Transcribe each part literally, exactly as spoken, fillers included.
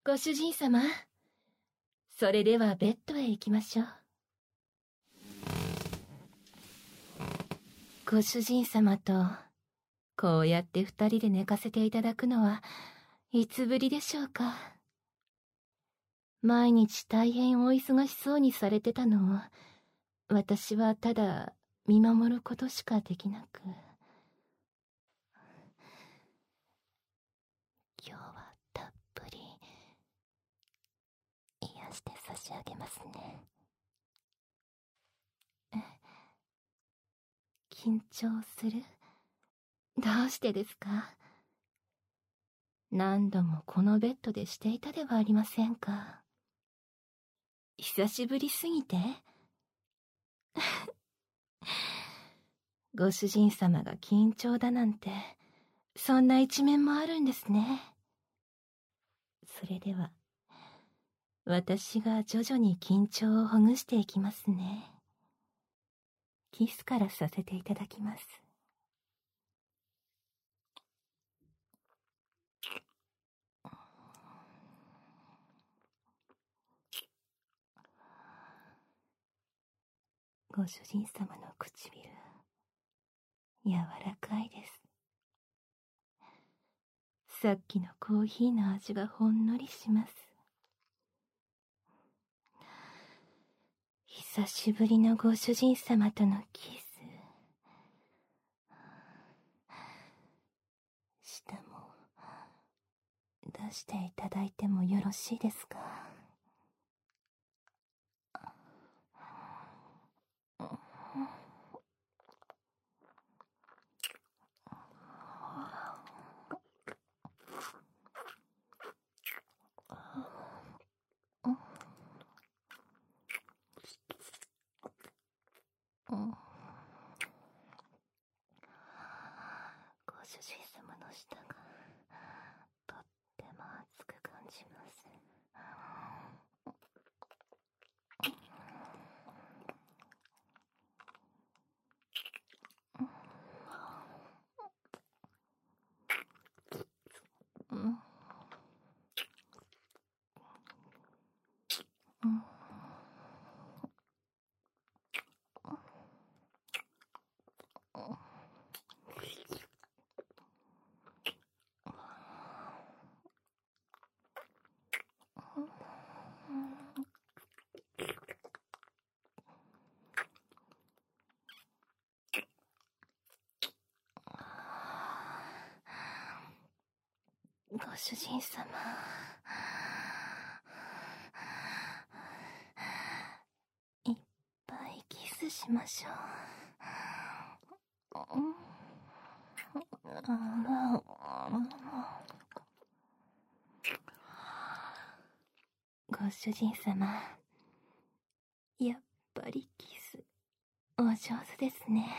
ご主人様、それではベッドへ行きましょう。ご主人様とこうやって二人で寝かせていただくのはいつぶりでしょうか。毎日大変お忙しそうにされてたのを私はただ見守ることしかできなく。今日はたっぷり癒して差し上げますね。緊張する？どうしてですか？何度もこのベッドでしていたではありませんか。久しぶりすぎてご主人様が緊張だなんて、そんな一面もあるんですね。それでは私が徐々に緊張をほぐしていきますね。キスからさせていただきます。ご主人様の唇、柔らかいです。さっきのコーヒーの味がほんのりします。久しぶりのご主人様とのキス。舌も出していただいてもよろしいですか？ご主人様の舌がとっても熱く感じます。ご主人様、いっぱいキスしましょう。ご主人様、やっぱりキスお上手ですね。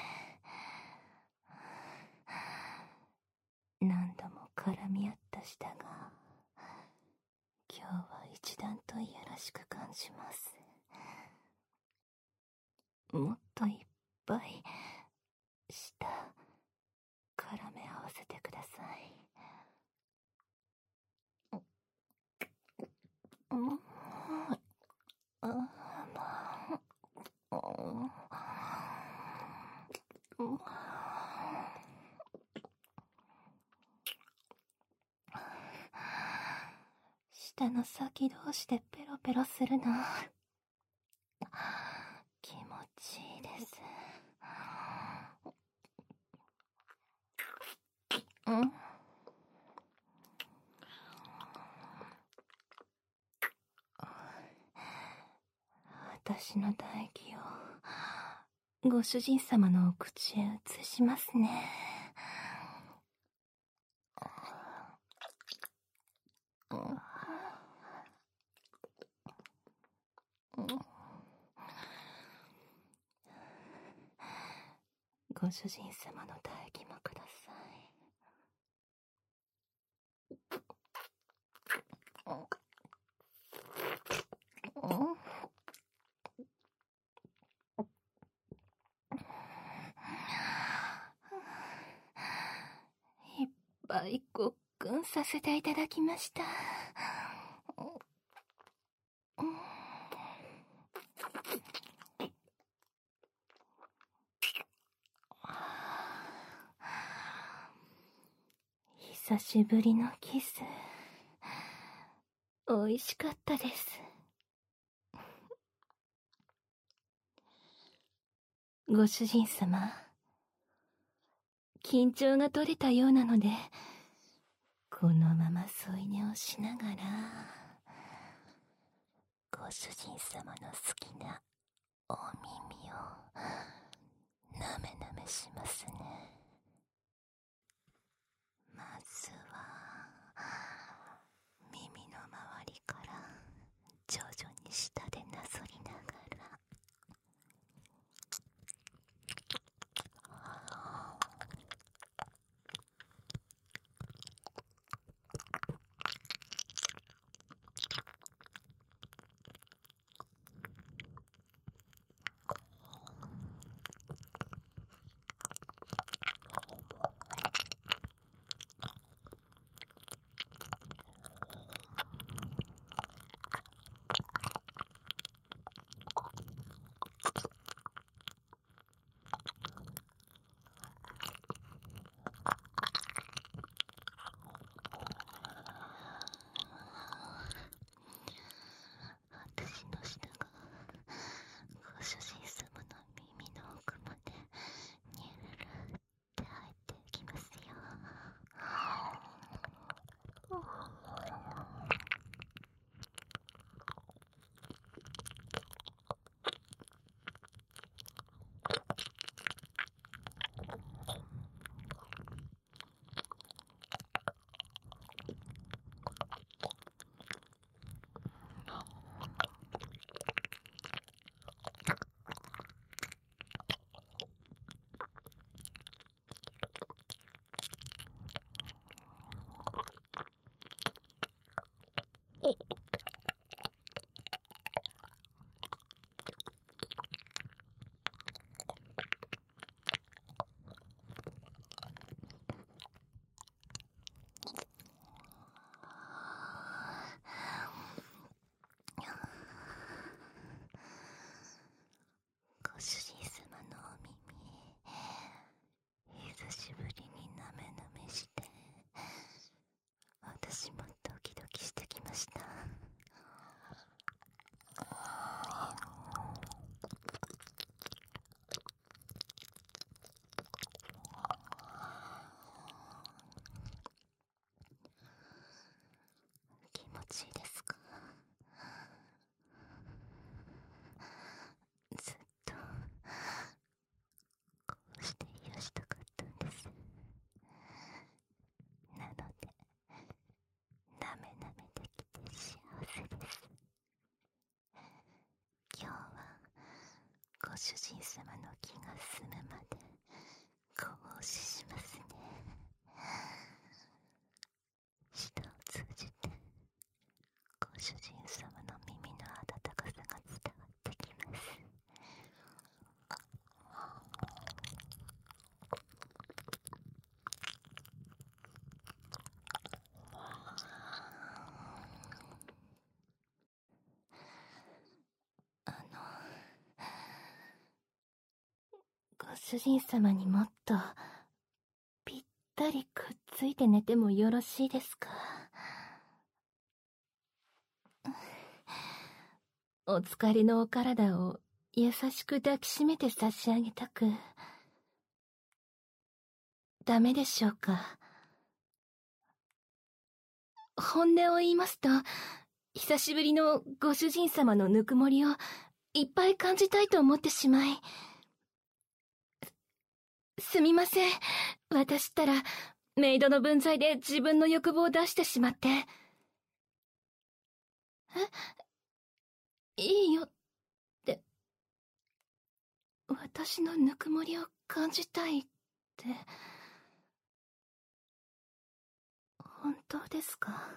何度も絡み合った舌が今日は一段といやらしく感じます。もっといっぱい舌絡め合わせてください。舌の先同士でペロペロするの気持ちいいです。うん私の唾液をご主人様のお口へ移しますね。ご主人様の唾液もください。いっぱいごっくんさせていただきました。 久しぶりのキス、おいしかったです。ご主人様、緊張が取れたようなので、このまま添い寝をしながら、ご主人様の好きなお耳をなめなめしますね。まずは耳の周りから徐々に舌でなぞりながら、私の舌がご主人様の耳の奥までニュルルって入っていきますよ。ご主人様のお耳、久しぶりになめなめして、私もドキドキしてきました。気持ちいいですか？ずっとこうして癒したかったんです。なのでなめなめできて幸せです。今日はご主人様の気が済むまでご奉仕しますね。舌を通じてご主人様の耳の温かさが伝わってきます。あの、ご主人様にもっとぴったりくっついて寝てもよろしいですか？お疲れのお体を優しく抱きしめて差し上げたく。ダメでしょうか？本音を言いますと、久しぶりのご主人様のぬくもりをいっぱい感じたいと思ってしまい。す、すみません。私ったらメイドの分際で自分の欲望を出してしまって。え、いいよって。私のぬくもりを感じたいって。本当ですか？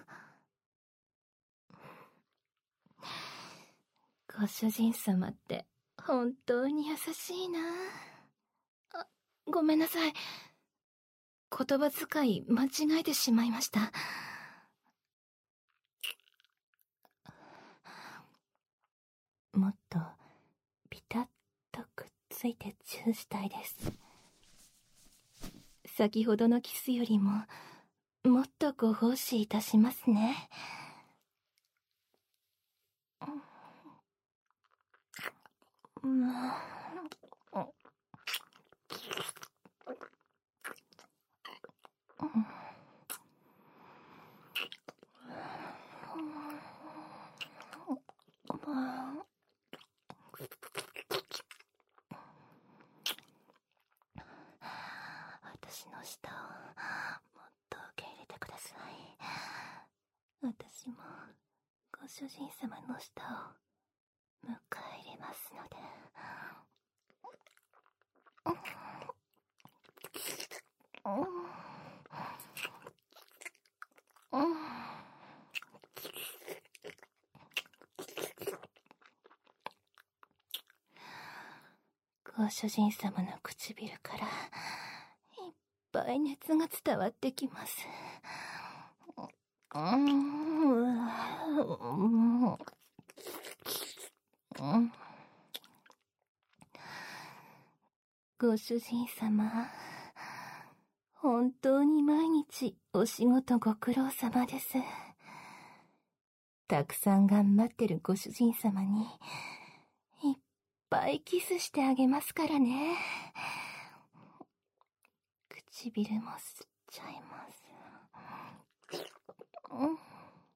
ご主人様って本当に優しいな。あ、ごめんなさい。言葉遣い間違えてしまいました。もっとピタッとくっついてチューしたいです。先ほどのキスよりももっとご奉仕いたしますね。うん。私の舌をもっと受け入れてください。私もご主人様の舌を迎え入れますので。ご主人様の唇からいっぱい熱が伝わってきます。ご主人様、本当に毎日お仕事ご苦労様です。たくさん頑張ってるご主人様にいっぱいキスしてあげますからね。唇も吸っちゃいます。うん、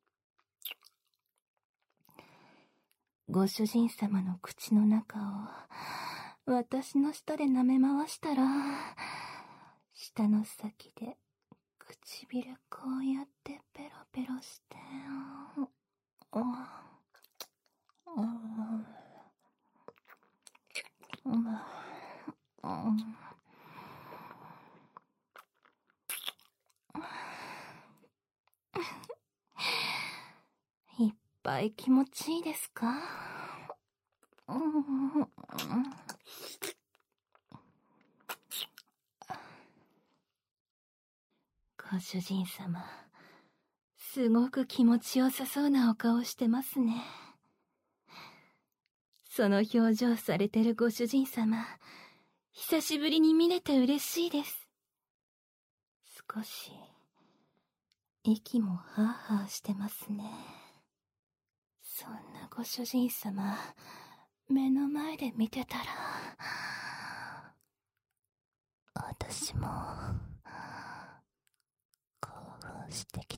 ご主人様の口の中を私の舌で舐め回したら、舌の先で唇こうやってペロペロして、うん、うん、うん、いっぱい気持ちいいですか？うん、ご主人様、すごく気持ちよさそうなお顔してますね。その表情されてるご主人様、久しぶりに見れて嬉しいです。少し息もハーハーしてますね。そんなご主人様、目の前で見てたら、私も興奮してき